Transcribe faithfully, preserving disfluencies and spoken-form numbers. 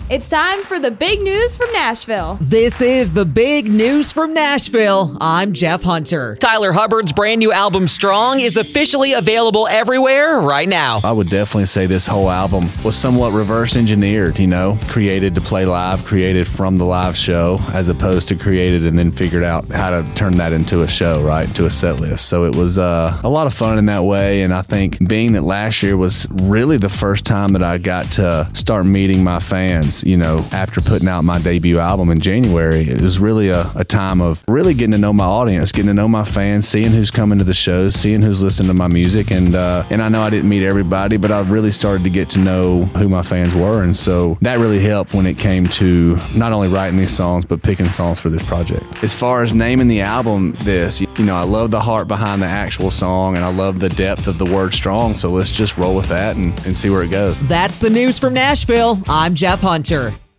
It's time for the big news from Nashville. This is the big news from Nashville. I'm Jeff Hunter. Tyler Hubbard's brand new album, Strong, is officially available everywhere right now. I would definitely say this whole album was somewhat reverse engineered, you know, created to play live, created from the live show, as opposed to created and then figured out how to turn that into a show, right, to a set list. So it was uh, a lot of fun in that way. And I think being that last year was really the first time that I got to start meeting my fans, you know, after putting out my debut album in January, it was really a, a time of really getting to know my audience, getting to know my fans, seeing who's coming to the shows, seeing who's listening to my music. And uh, and I know I didn't meet everybody, but I really started to get to know who my fans were. And so that really helped when it came to not only writing these songs, but picking songs for this project. As far as naming the album this, you know, I love the heart behind the actual song, and I love the depth of the word strong. So let's just roll with that and, and see where it goes. That's the news from Nashville. I'm Jeff Hunter.